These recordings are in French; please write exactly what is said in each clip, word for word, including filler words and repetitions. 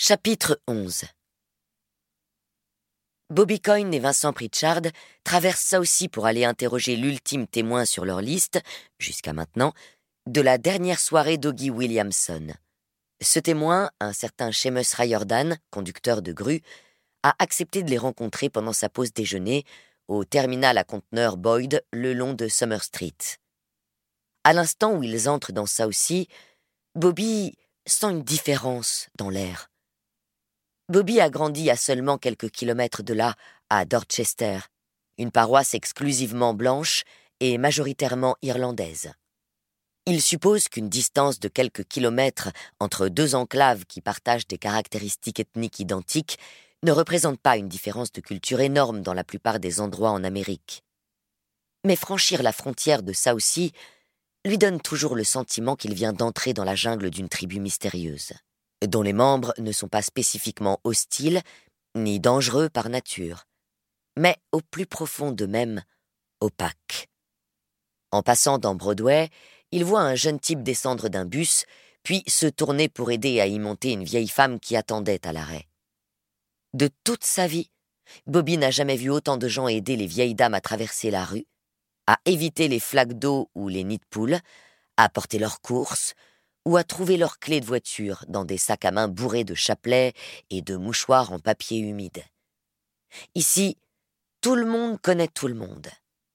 Chapitre onze. Bobby Coyne et Vincent Pritchard traversent Southsea pour aller interroger l'ultime témoin sur leur liste, jusqu'à maintenant, de la dernière soirée d'Oggy Williamson. Ce témoin, un certain Seamus Riordan, conducteur de grue, a accepté de les rencontrer pendant sa pause déjeuner au terminal à conteneurs Boyd le long de Summer Street. À l'instant où ils entrent dans Southsea, Bobby sent une différence dans l'air. Bobby a grandi à seulement quelques kilomètres de là, à Dorchester, une paroisse exclusivement blanche et majoritairement irlandaise. Il suppose qu'une distance de quelques kilomètres entre deux enclaves qui partagent des caractéristiques ethniques identiques ne représente pas une différence de culture énorme dans la plupart des endroits en Amérique. Mais franchir la frontière de Southsea lui donne toujours le sentiment qu'il vient d'entrer dans la jungle d'une tribu mystérieuse, dont les membres ne sont pas spécifiquement hostiles ni dangereux par nature, mais au plus profond d'eux-mêmes, opaques. En passant dans Broadway, il voit un jeune type descendre d'un bus, puis se tourner pour aider à y monter une vieille femme qui attendait à l'arrêt. De toute sa vie, Bobby n'a jamais vu autant de gens aider les vieilles dames à traverser la rue, à éviter les flaques d'eau ou les nids de poules, à porter leurs courses, ou à trouver leurs clés de voiture dans des sacs à main bourrés de chapelets et de mouchoirs en papier humide. Ici, tout le monde connaît tout le monde.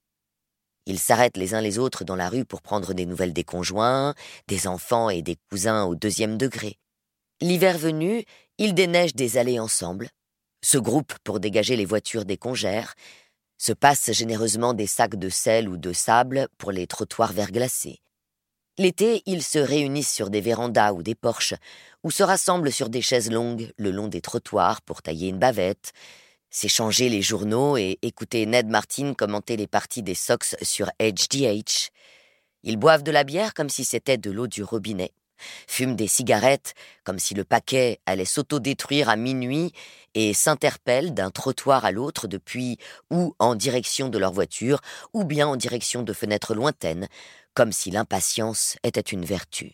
Ils s'arrêtent les uns les autres dans la rue pour prendre des nouvelles des conjoints, des enfants et des cousins au deuxième degré. L'hiver venu, ils déneigent des allées ensemble, se groupent pour dégager les voitures des congères, se passent généreusement des sacs de sel ou de sable pour les trottoirs verglacés. L'été, ils se réunissent sur des vérandas ou des porches, ou se rassemblent sur des chaises longues le long des trottoirs pour tailler une bavette, s'échanger les journaux et écouter Ned Martin commenter les parties des Sox sur H D H. Ils boivent de la bière comme si c'était de l'eau du robinet, fument des cigarettes comme si le paquet allait s'autodétruire à minuit et s'interpellent d'un trottoir à l'autre depuis ou en direction de leur voiture ou bien en direction de fenêtres lointaines, comme si l'impatience était une vertu.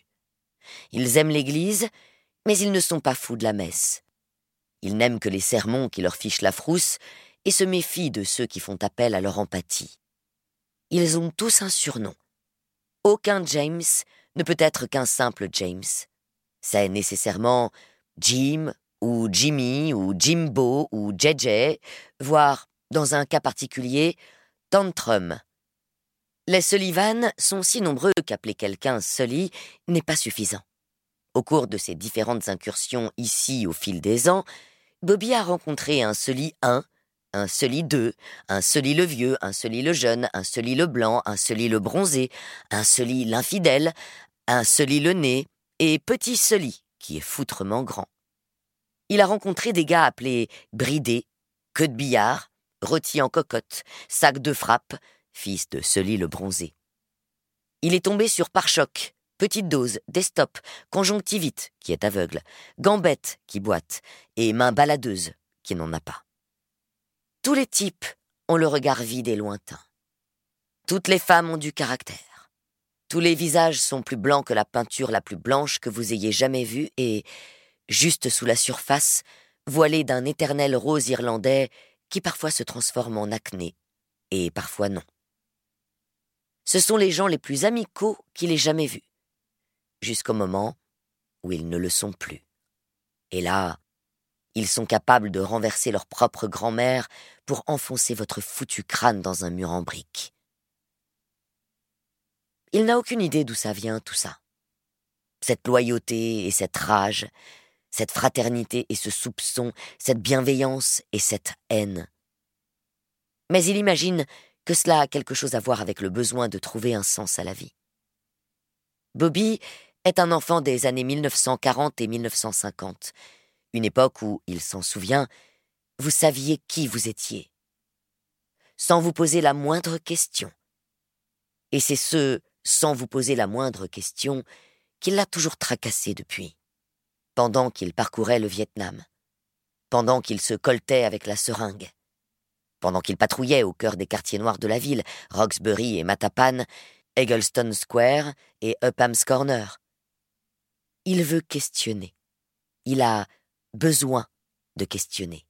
Ils aiment l'église, mais ils ne sont pas fous de la messe. Ils n'aiment que les sermons qui leur fichent la frousse et se méfient de ceux qui font appel à leur empathie. Ils ont tous un surnom. Aucun James ne peut être qu'un simple James. C'est nécessairement Jim ou Jimmy ou Jimbo ou J J, voire, dans un cas particulier, Tantrum. Les Sullivan sont si nombreux qu'appeler quelqu'un Sully n'est pas suffisant. Au cours de ses différentes incursions ici au fil des ans, Bobby a rencontré un Sully un, un Sully deux, un Sully le vieux, un Sully le jeune, un Sully le blanc, un Sully le bronzé, un Sully l'infidèle, un Sully le nez et petit Sully, qui est foutrement grand. Il a rencontré des gars appelés bridés, queue de billard, rôti en cocotte, sac de frappe, fils de Sully le bronzé. Il est tombé sur pare-choc, petite dose, desktop, conjonctivite, qui est aveugle, gambette, qui boite, et main baladeuse, qui n'en a pas. Tous les types ont le regard vide et lointain. Toutes les femmes ont du caractère. Tous les visages sont plus blancs que la peinture la plus blanche que vous ayez jamais vue et, juste sous la surface, voilés d'un éternel rose irlandais qui parfois se transforme en acné, et parfois non. Ce sont les gens les plus amicaux qu'il ait jamais vus, jusqu'au moment où ils ne le sont plus. Et là, ils sont capables de renverser leur propre grand-mère pour enfoncer votre foutu crâne dans un mur en briques. Il n'a aucune idée d'où ça vient, tout ça. Cette loyauté et cette rage, cette fraternité et ce soupçon, cette bienveillance et cette haine. Mais il imagine que cela a quelque chose à voir avec le besoin de trouver un sens à la vie. Bobby est un enfant des années mille neuf cent quarante et mille neuf cent cinquante, une époque où, il s'en souvient, vous saviez qui vous étiez, sans vous poser la moindre question. Et c'est ce « sans vous poser la moindre question » qui l'a toujours tracassé depuis, pendant qu'il parcourait le Vietnam, pendant qu'il se coltait avec la seringue, pendant qu'il patrouillait au cœur des quartiers noirs de la ville, Roxbury et Mattapan, Eggleston Square et Upham's Corner. Il veut questionner. Il a besoin de questionner.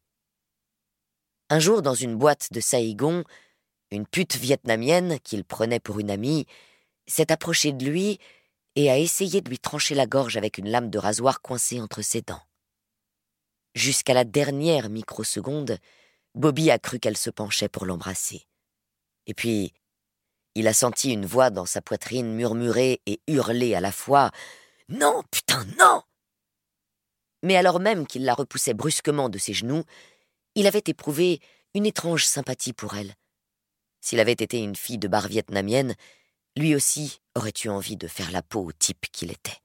Un jour, dans une boîte de Saïgon, une pute vietnamienne, qu'il prenait pour une amie, s'est approchée de lui et a essayé de lui trancher la gorge avec une lame de rasoir coincée entre ses dents. Jusqu'à la dernière microseconde, Bobby a cru qu'elle se penchait pour l'embrasser. Et puis, il a senti une voix dans sa poitrine murmurer et hurler à la fois « Non, putain, non !» Mais alors même qu'il la repoussait brusquement de ses genoux, il avait éprouvé une étrange sympathie pour elle. S'il avait été une fille de bar vietnamienne, lui aussi aurait eu envie de faire la peau au type qu'il était.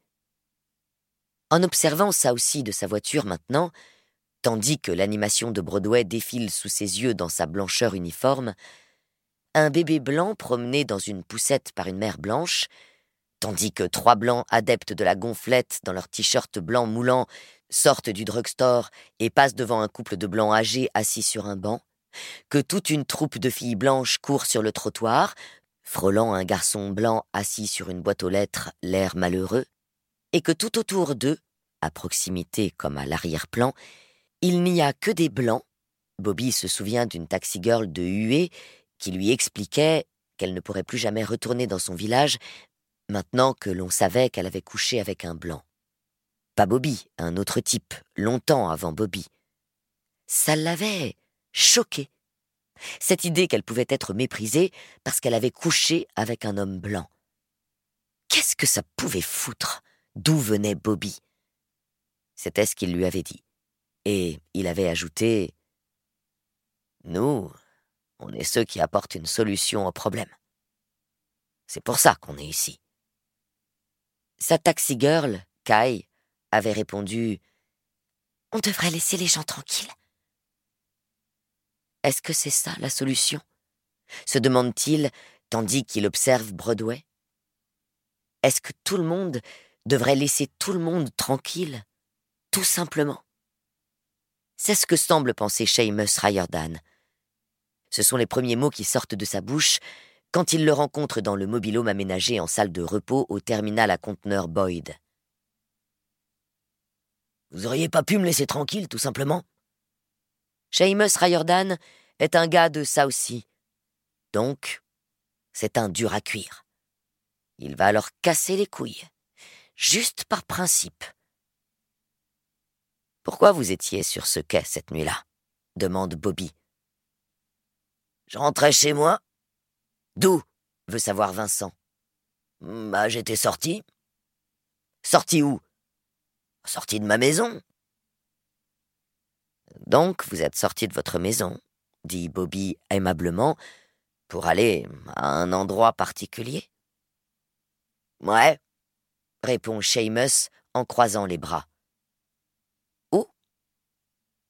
En observant ça aussi de sa voiture maintenant, tandis que l'animation de Broadway défile sous ses yeux dans sa blancheur uniforme, un bébé blanc promené dans une poussette par une mère blanche, tandis que trois blancs adeptes de la gonflette dans leurs t-shirts blancs moulants sortent du drugstore et passent devant un couple de blancs âgés assis sur un banc, que toute une troupe de filles blanches court sur le trottoir, frôlant un garçon blanc assis sur une boîte aux lettres, l'air malheureux, et que tout autour d'eux, à proximité comme à l'arrière-plan, il n'y a que des blancs. Bobby se souvient d'une taxi-girl de huée qui lui expliquait qu'elle ne pourrait plus jamais retourner dans son village maintenant que l'on savait qu'elle avait couché avec un blanc. Pas Bobby, un autre type, longtemps avant Bobby. Ça l'avait choquée, cette idée qu'elle pouvait être méprisée parce qu'elle avait couché avec un homme blanc. Qu'est-ce que ça pouvait foutre? D'où venait Bobby? C'était ce qu'il lui avait dit. Et il avait ajouté « Nous, on est ceux qui apportent une solution au problème. C'est pour ça qu'on est ici. » Sa taxi-girl, Kai, avait répondu « On devrait laisser les gens tranquilles. » Est-ce que c'est ça la solution? Se demande-t-il tandis qu'il observe Broadway. Est-ce que tout le monde devrait laisser tout le monde tranquille, tout simplement? C'est ce que semble penser Seamus Riordan. Ce sont les premiers mots qui sortent de sa bouche quand il le rencontre dans le mobil-home aménagé en salle de repos au terminal à conteneurs Boyd. « Vous auriez pas pu me laisser tranquille, tout simplement ?» Seamus Riordan est un gars de South Sea. Donc, c'est un dur à cuire. Il va alors casser les couilles, juste par principe. « Pourquoi vous étiez sur ce quai cette nuit-là » demande Bobby. « Je rentrais chez moi. »« D'où » veut savoir Vincent. « Bah, j'étais sorti. »« Sorti où ?»« Sorti de ma maison. » « Donc, vous êtes sorti de votre maison, » dit Bobby aimablement, « pour aller à un endroit particulier ?»« Ouais, » répond Seamus en croisant les bras. « Où ?»« Particulièrement ?»«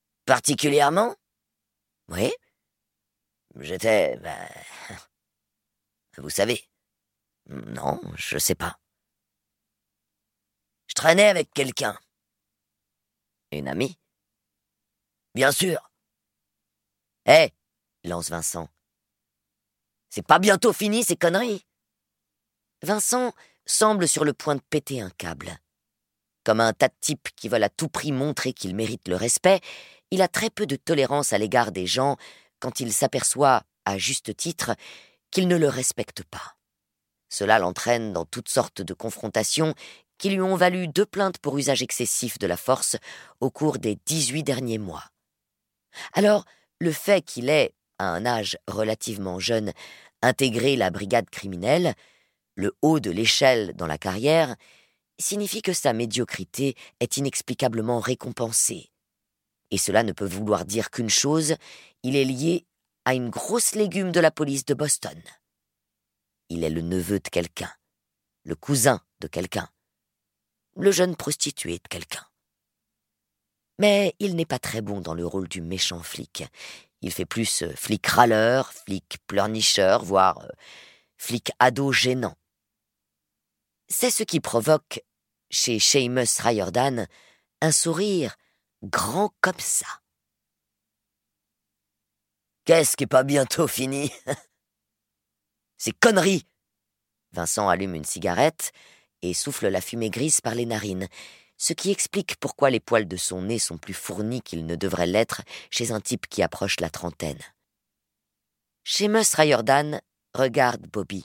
Oui. J'étais... Ben, vous savez. »« Non, je sais pas. »« Je traînais avec quelqu'un. »« Une amie ?»« Bien sûr. »« Hé !» hey, lance Vincent. « C'est pas bientôt fini ces conneries ?» Vincent semble sur le point de péter un câble. Comme un tas de types qui veulent à tout prix montrer qu'ils méritent le respect, il a très peu de tolérance à l'égard des gens quand il s'aperçoit, à juste titre, qu'ils ne le respectent pas. Cela l'entraîne dans toutes sortes de confrontations qui lui ont valu deux plaintes pour usage excessif de la force au cours des dix-huit derniers mois. Alors, le fait qu'il ait, à un âge relativement jeune, intégré la brigade criminelle, le haut de l'échelle dans la carrière, signifie que sa médiocrité est inexplicablement récompensée. Et cela ne peut vouloir dire qu'une chose, il est lié à une grosse légume de la police de Boston. Il est le neveu de quelqu'un, le cousin de quelqu'un, le jeune prostitué de quelqu'un. Mais il n'est pas très bon dans le rôle du méchant flic. Il fait plus euh, flic râleur, flic pleurnicheur, voire euh, flic ado gênant. C'est ce qui provoque, chez Seamus Riordan, un sourire grand comme ça. « Qu'est-ce qui est pas bientôt fini ?»« C'est conneries !» Vincent allume une cigarette et souffle la fumée grise par les narines. ce qui explique pourquoi les poils de son nez sont plus fournis qu'ils ne devraient l'être chez un type qui approche la trentaine. Seamus Riordan regarde Bobby.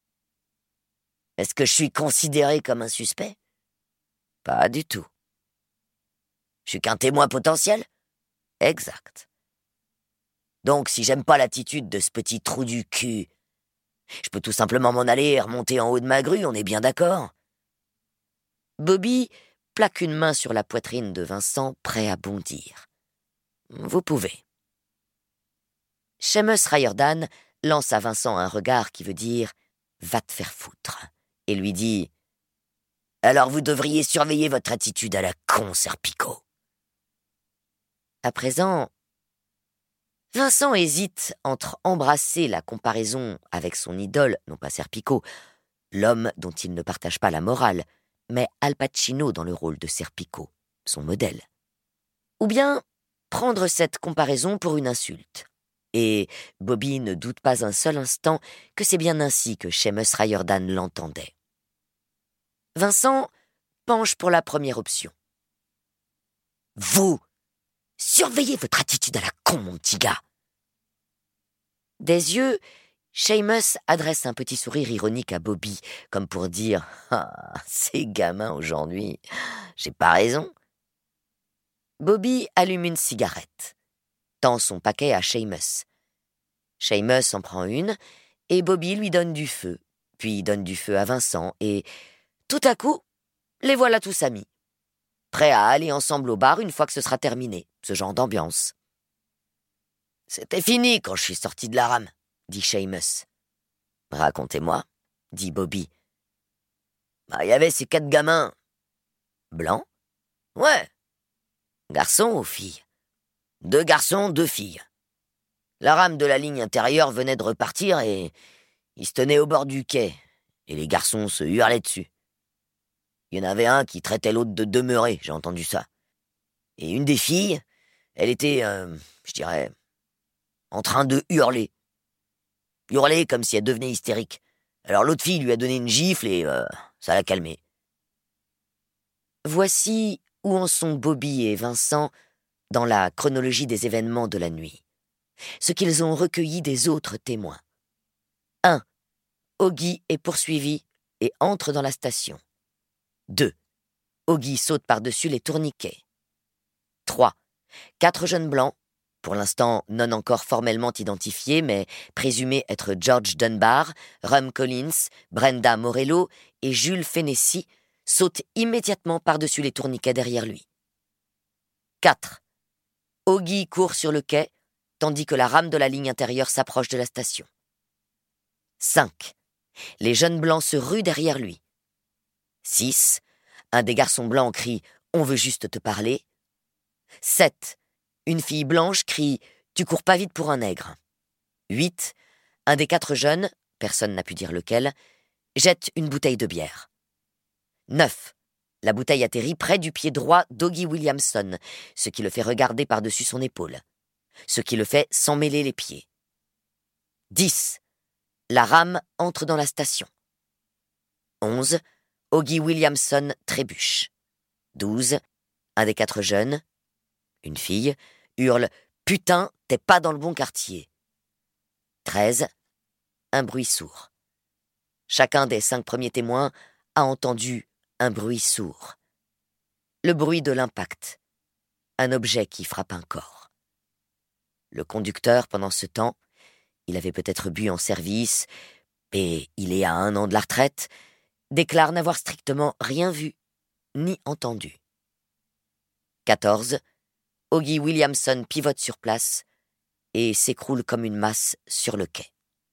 « Est-ce que je suis considéré comme un suspect ?»« Pas du tout. »« Je suis qu'un témoin potentiel ?»« Exact. Donc, si j'aime pas l'attitude de ce petit trou du cul, je peux tout simplement m'en aller et remonter en haut de ma grue, on est bien d'accord ?» Bobby plaque une main sur la poitrine de Vincent, prêt à bondir. « Vous pouvez. » Seamus Riordan lance à Vincent un regard qui veut dire « va te faire foutre » et lui dit « alors vous devriez surveiller votre attitude à la con, Serpico. » À présent, Vincent hésite entre embrasser la comparaison avec son idole, non pas Serpico, l'homme dont il ne partage pas la morale, mais Al Pacino dans le rôle de Serpico, son modèle. Ou bien prendre cette comparaison pour une insulte. Et Bobby ne doute pas un seul instant que c'est bien ainsi que Seamus Riordan l'entendait. Vincent penche pour la première option. « Vous, surveillez votre attitude à la con, mon petit gars !» Des yeux, Seamus adresse un petit sourire ironique à Bobby, comme pour dire « Ah, ces gamins aujourd'hui, j'ai pas raison !» Bobby allume une cigarette, tend son paquet à Seamus. Seamus en prend une, et Bobby lui donne du feu, puis donne du feu à Vincent, et tout à coup, les voilà tous amis, prêts à aller ensemble au bar une fois que ce sera terminé, ce genre d'ambiance. « C'était fini quand je suis sorti de la rame, » dit Seamus. « Racontez-moi, » dit Bobby. Bah, y avait ces quatre gamins. Blancs ? Ouais. Garçons ou filles ? Deux garçons, deux filles. La rame de la ligne intérieure venait de repartir et ils se tenaient au bord du quai, et les garçons se hurlaient dessus. Il y en avait un qui traitait l'autre de demeuré, j'ai entendu ça. Et une des filles, elle était, euh, je dirais, en train de hurler. Hurler comme si elle devenait hystérique. Alors l'autre fille lui a donné une gifle et euh, ça l'a calmée. Voici où en sont Bobby et Vincent dans la chronologie des événements de la nuit. Ce qu'ils ont recueilli des autres témoins. un. Oggy est poursuivi et entre dans la station. deux. Oggy saute par-dessus les tourniquets. trois. Quatre jeunes blancs, pour l'instant non encore formellement identifiés, mais présumés être George Dunbar, Rum Collins, Brenda Morello et Jules Fennessy, sautent immédiatement par-dessus les tourniquets derrière lui. quatre. Oggy court sur le quai, tandis que la rame de la ligne intérieure s'approche de la station. cinq. Les jeunes blancs se ruent derrière lui. six. Un des garçons blancs crie « On veut juste te parler ». sept. Une fille blanche crie « Tu cours pas vite pour un nègre ». huit. Un des quatre jeunes, personne n'a pu dire lequel, jette une bouteille de bière. neuf. La bouteille atterrit près du pied droit d'Oggy Williamson, ce qui le fait regarder par-dessus son épaule, ce qui le fait s'emmêler les pieds. dix. La rame entre dans la station. onze. Oggy Williamson trébuche. douze. Un des quatre jeunes, une fille, hurle « Putain, t'es pas dans le bon quartier ». treize. Un bruit sourd. Chacun des cinq premiers témoins a entendu un bruit sourd. Le bruit de l'impact. Un objet qui frappe un corps. Le conducteur, pendant ce temps, il avait peut-être bu en service, et il est à un an de la retraite, déclare n'avoir strictement rien vu, ni entendu. quatorze. Oggy Williamson pivote sur place et s'écroule comme une masse sur le quai.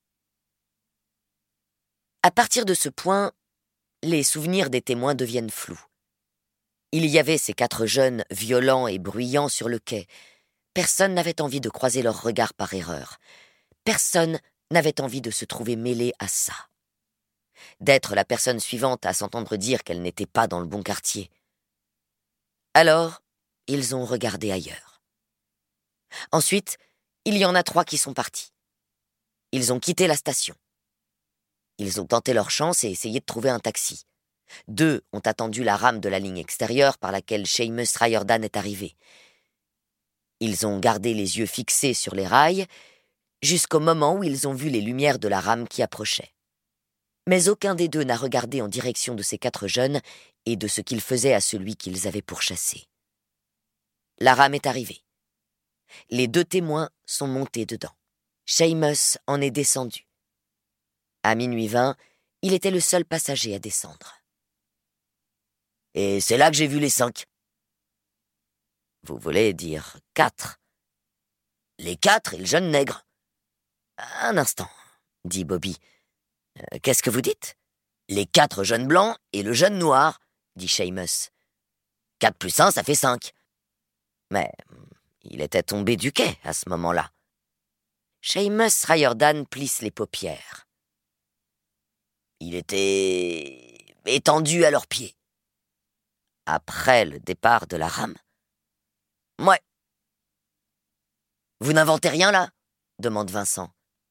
À partir de ce point, les souvenirs des témoins deviennent flous. Il y avait ces quatre jeunes violents et bruyants sur le quai. Personne n'avait envie de croiser leurs regards par erreur. Personne n'avait envie de se trouver mêlé à ça. D'être la personne suivante à s'entendre dire qu'elle n'était pas dans le bon quartier. Alors, ils ont regardé ailleurs. Ensuite, il y en a trois qui sont partis. Ils ont quitté la station. Ils ont tenté leur chance et essayé de trouver un taxi. Deux ont attendu la rame de la ligne extérieure par laquelle Seamus Riordan est arrivé. Ils ont gardé les yeux fixés sur les rails jusqu'au moment où ils ont vu les lumières de la rame qui approchaient. Mais aucun des deux n'a regardé en direction de ces quatre jeunes et de ce qu'ils faisaient à celui qu'ils avaient pourchassé. La rame est arrivée. Les deux témoins sont montés dedans. Seamus en est descendu. À minuit vingt, il était le seul passager à descendre. « Et c'est là que j'ai vu les cinq. »« Vous voulez dire quatre. »« Les quatre et le jeune nègre. »« Un instant, » dit Bobby. Euh, « Qu'est-ce que vous dites ?»« Les quatre jeunes blancs et le jeune noir, » dit Seamus. « Quatre plus un, ça fait cinq. » Mais il était tombé du quai à ce moment-là. Seamus Riordan plisse les paupières. Il était étendu à leurs pieds. Après le départ de la rame? Ouais. Vous n'inventez rien, là? Demande Vincent.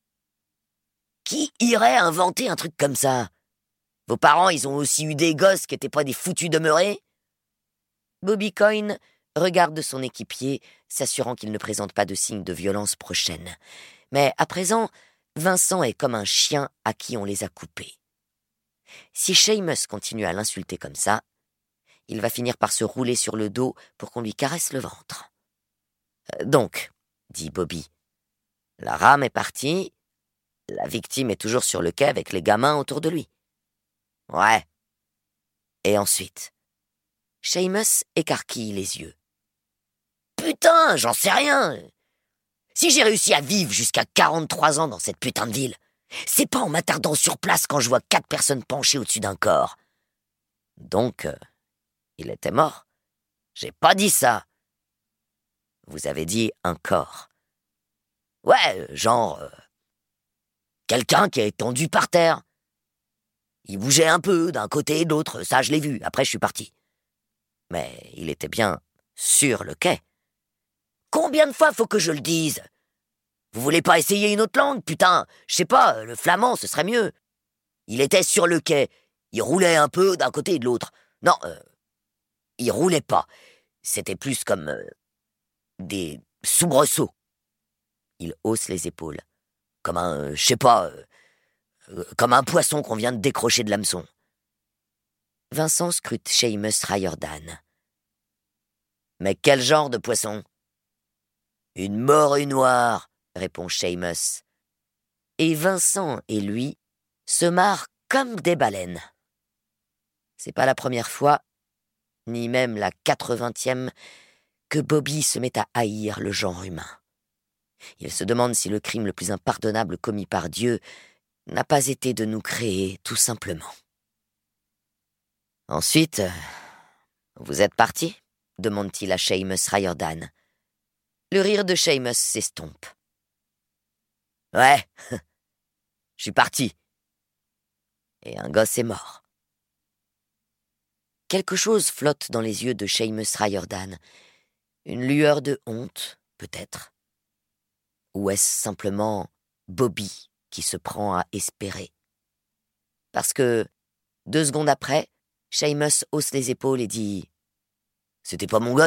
Qui irait inventer un truc comme ça? Vos parents, ils ont aussi eu des gosses qui étaient pas des foutus demeurés? Bobby Coyne regarde son équipier, s'assurant qu'il ne présente pas de signe de violence prochaine. Mais à présent, Vincent est comme un chien à qui on les a coupés. Si Seamus continue à l'insulter comme ça, il va finir par se rouler sur le dos pour qu'on lui caresse le ventre. Euh, donc, dit Bobby, la rame est partie, la victime est toujours sur le quai avec les gamins autour de lui. Ouais. Et ensuite, Seamus écarquille les yeux. Putain, j'en sais rien. Si j'ai réussi à vivre jusqu'à quarante-trois ans dans cette putain de ville, c'est pas en m'attardant sur place quand je vois quatre personnes penchées au-dessus d'un corps. Donc, euh, il était mort. J'ai pas dit ça. Vous avez dit un corps. Ouais, genre... Euh, quelqu'un qui est étendu par terre. Il bougeait un peu d'un côté et de l'autre, ça je l'ai vu, après je suis parti. Mais il était bien sur le quai. Combien de fois faut que je le dise? Vous voulez pas essayer une autre langue, putain? Je sais pas, le flamand, ce serait mieux. Il était sur le quai, il roulait un peu d'un côté et de l'autre. Non, euh, il roulait pas. C'était plus comme euh, des soubresauts. Il hausse les épaules. Comme un, euh, je sais pas, euh, euh, comme un poisson qu'on vient de décrocher de l'hameçon. Vincent scrute Seamus Riordan. Mais quel genre de poisson? Une morue noire, répond Seamus. Et Vincent et lui se marrent comme des baleines. C'est pas la première fois, ni même la quatre-vingtième, que Bobby se met à haïr le genre humain. Il se demande si le crime le plus impardonnable commis par Dieu n'a pas été de nous créer, tout simplement. Ensuite, vous êtes parti? Demande-t-il à Seamus Riordan. Le rire de Seamus s'estompe. Ouais, je suis parti. Et un gosse est mort. Quelque chose flotte dans les yeux de Seamus Riordan. Une lueur de honte, peut-être. Ou est-ce simplement Bobby qui se prend à espérer? Parce que, deux secondes après, Seamus hausse les épaules et dit « C'était pas mon gosse ».